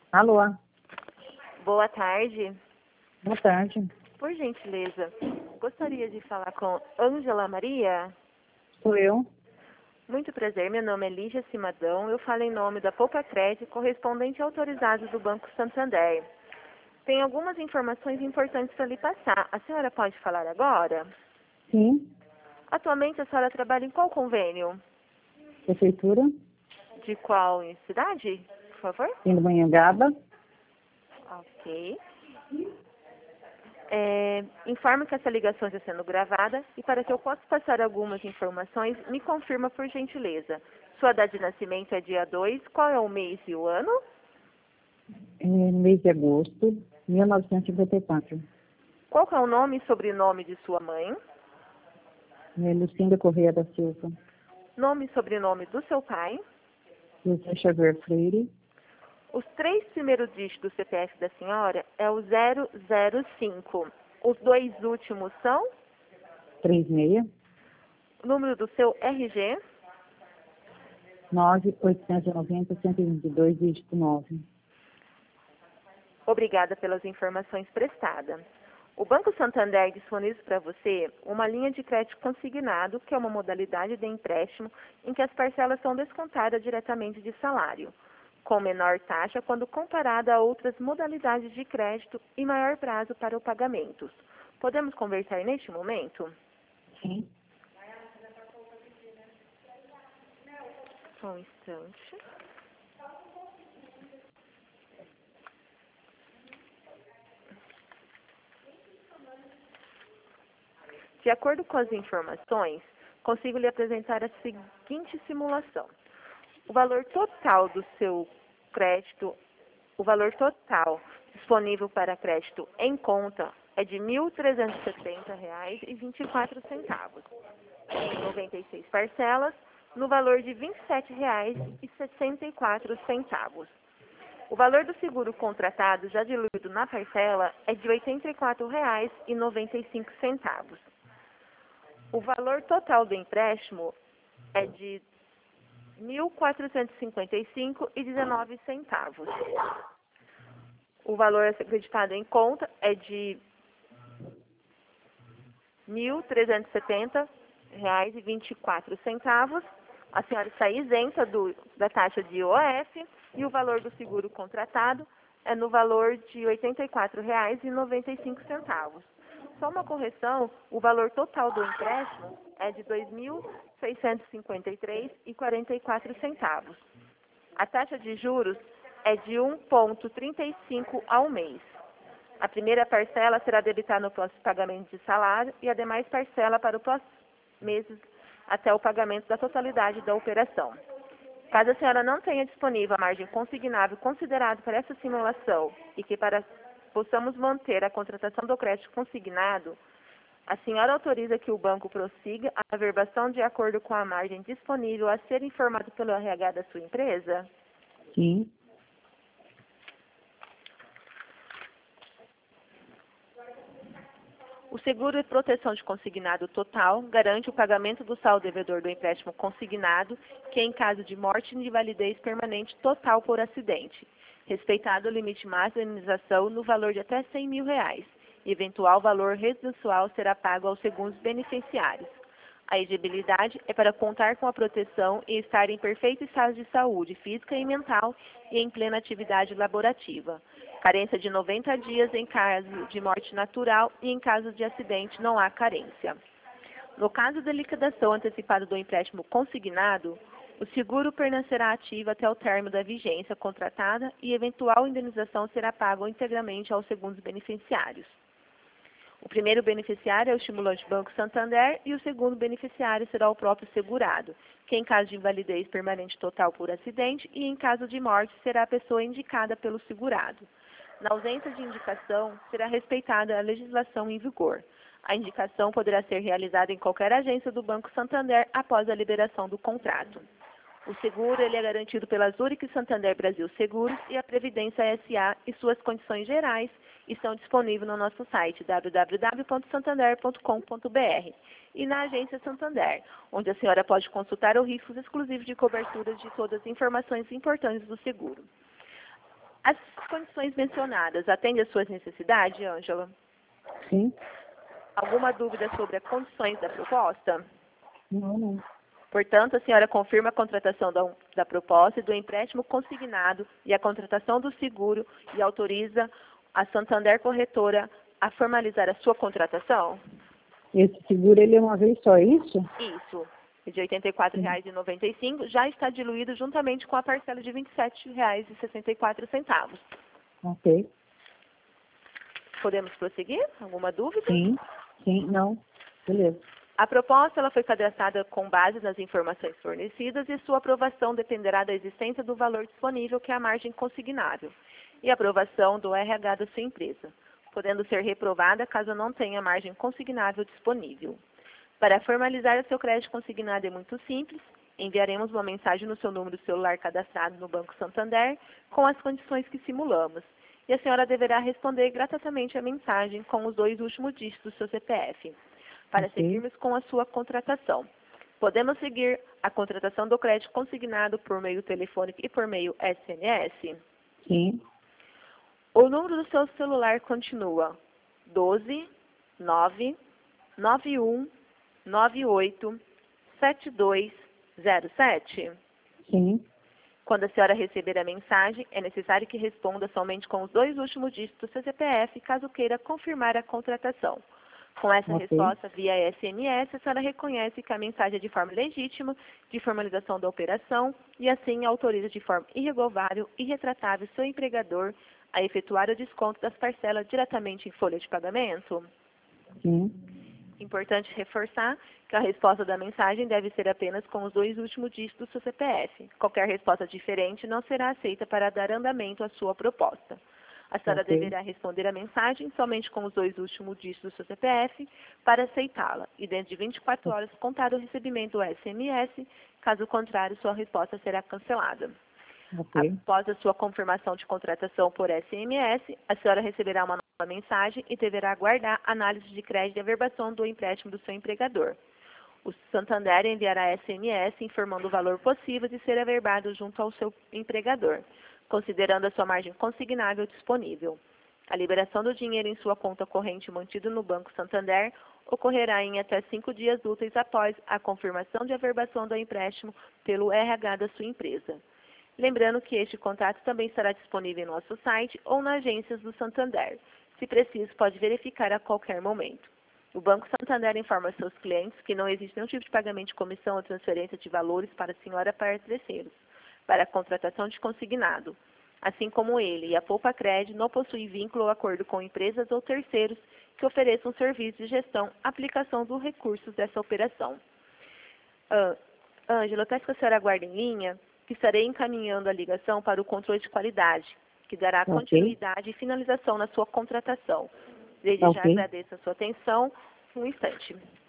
Alô, Boa tarde. boa tarde. Por gentileza, gostaria de falar com Ângela Maria? Sou eu. Muito prazer, meu nome é Lígia Cimadão. Eu falo em nome da Poucacred, correspondente autorizado do Banco Santander. Tem algumas informações importantes para lhe passar. A senhora pode falar agora? Sim, Atualmente a senhora trabalha em qual convênio? prefeitura, De qual cidade, por favor? Pindamonhangaba. Ok. Informo que essa ligação está sendo gravada e para que eu possa passar algumas informações, me confirma por gentileza. Sua data de nascimento é dia 2, qual é o mês e o ano? No mês de agosto, 1954. Qual que é o nome e sobrenome de sua mãe? Lucinda Correia da Silva. Nome e sobrenome do seu pai? José Xavier Freire. Os 3 primeiros dígitos do CPF da senhora é o 005. Os 2 últimos são? 36 O número do seu RG? 9.890 122, dígito 9. Obrigada pelas informações prestadas. O Banco Santander disponibiliza para você uma linha de crédito consignado, que é uma modalidade de empréstimo em que as parcelas são descontadas diretamente de salário, com menor taxa quando comparada a outras modalidades de crédito e maior prazo para o pagamento. Podemos conversar neste momento? Sim. Só um instante. De acordo com as informações, consigo lhe apresentar a seguinte simulação. O valor total do seu crédito, o valor total disponível para crédito em conta é de R$ 1.370,24, em 96 parcelas, no valor de R$ 27,64. O valor do seguro contratado já diluído na parcela é de R$ 84,95. O valor total do empréstimo é de R$ 1.455,19. O valor acreditado em conta é de R$ 1.370,24. A senhora está isenta da taxa de IOF e o valor do seguro contratado é no valor de R$ 84,95. Só uma correção, o valor total do empréstimo é de R$ 2.653,44. A taxa de juros é de 1,35 ao mês. A primeira parcela será debitada no próximo pagamento de salário e a demais parcela para os próximos meses até o pagamento da totalidade da operação. Caso a senhora não tenha disponível a margem consignável considerada para essa simulação e que para possamos manter a contratação do crédito consignado, a senhora autoriza que o banco prossiga a averbação de acordo com a margem disponível a ser informado pelo RH da sua empresa? Sim. O seguro de proteção de consignado total garante o pagamento do saldo devedor do empréstimo consignado, que em caso de morte e invalidez permanente total por acidente, respeitado o limite máximo de indenização no valor de até R$ 100 mil. Eventual valor residual será pago aos segundos beneficiários. A elegibilidade é para contar com a proteção e estar em perfeito estado de saúde física e mental e em plena atividade laborativa. Carência de 90 dias em caso de morte natural e em caso de acidente não há carência. No caso de liquidação antecipada do empréstimo consignado, o seguro permanecerá ativo até o término da vigência contratada e eventual indenização será paga integralmente aos segundos beneficiários. O primeiro beneficiário é o estimulante Banco Santander e o segundo beneficiário será o próprio segurado, que em caso de invalidez permanente total por acidente e em caso de morte será a pessoa indicada pelo segurado. Na ausência de indicação, será respeitada a legislação em vigor. A indicação poderá ser realizada em qualquer agência do Banco Santander após a liberação do contrato. O seguro ele é garantido pela Zurich Santander Brasil Seguros e a Previdência SA e suas condições gerais estão disponíveis no nosso site www.santander.com.br e na agência Santander, onde a senhora pode consultar os riscos exclusivos de cobertura de todas as informações importantes do seguro. As condições mencionadas atendem às suas necessidades, Ângela? Sim. Alguma dúvida sobre as condições da proposta? Não, não. Portanto, a senhora confirma a contratação da proposta e do empréstimo consignado e a contratação do seguro e autoriza a Santander Corretora a formalizar a sua contratação? Esse seguro, ele é uma vez só, é isso? Isso. De R$ 84,95 já está diluído juntamente com a parcela de R$ 27,64. Ok. Podemos prosseguir? Alguma dúvida? Sim. Sim, não. Beleza. A proposta ela foi cadastrada com base nas informações fornecidas e sua aprovação dependerá da existência do valor disponível, que é a margem consignável, e aprovação do RH da sua empresa, podendo ser reprovada caso não tenha margem consignável disponível. Para formalizar o seu crédito consignado é muito simples. Enviaremos uma mensagem no seu número celular cadastrado no Banco Santander com as condições que simulamos. E a senhora deverá responder gratuitamente a mensagem com os 2 últimos dígitos do seu CPF, para Ok. seguirmos com a sua contratação. Podemos seguir a contratação do crédito consignado por meio telefônico e por meio SMS? Sim. O número do seu celular continua 12 9 91 98 7207. Sim. Quando a senhora receber a mensagem, é necessário que responda somente com os 2 últimos dígitos do seu CPF, caso queira confirmar a contratação. Com essa Ok. resposta via SMS, a senhora reconhece que a mensagem é de forma legítima, de formalização da operação, e assim autoriza de forma irrevogável e retratável seu empregador a efetuar o desconto das parcelas diretamente em folha de pagamento. Sim. Importante reforçar que a resposta da mensagem deve ser apenas com os 2 últimos dígitos do seu CPF. Qualquer resposta diferente não será aceita para dar andamento à sua proposta. A senhora Ok. deverá responder a mensagem somente com os 2 últimos dígitos do seu CPF para aceitá-la, e dentro de 24 horas contado o recebimento do SMS, caso contrário, sua resposta será cancelada. Ok. Após a sua confirmação de contratação por SMS, a senhora receberá uma nova mensagem e deverá aguardar análise de crédito e averbação do empréstimo do seu empregador. O Santander enviará SMS informando o valor possível de ser averbado junto ao seu empregador, considerando a sua margem consignável disponível. A liberação do dinheiro em sua conta corrente mantido no Banco Santander ocorrerá em até 5 dias úteis após a confirmação de averbação do empréstimo pelo RH da sua empresa. Lembrando que este contato também estará disponível em nosso site ou nas agências do Santander. Se preciso, pode verificar a qualquer momento. O Banco Santander informa seus clientes que não existe nenhum tipo de pagamento de comissão ou transferência de valores para a senhora para terceiros, para a contratação de consignado. Assim como ele e a Poupa Crédito não possuem vínculo ou acordo com empresas ou terceiros que ofereçam serviços de gestão, aplicação dos recursos dessa operação. Ângela, peço que a senhora aguarde em linha, que estarei encaminhando a ligação para o controle de qualidade, que dará Ok. continuidade e finalização na sua contratação. Desde já Ok. agradeço a sua atenção. Um instante.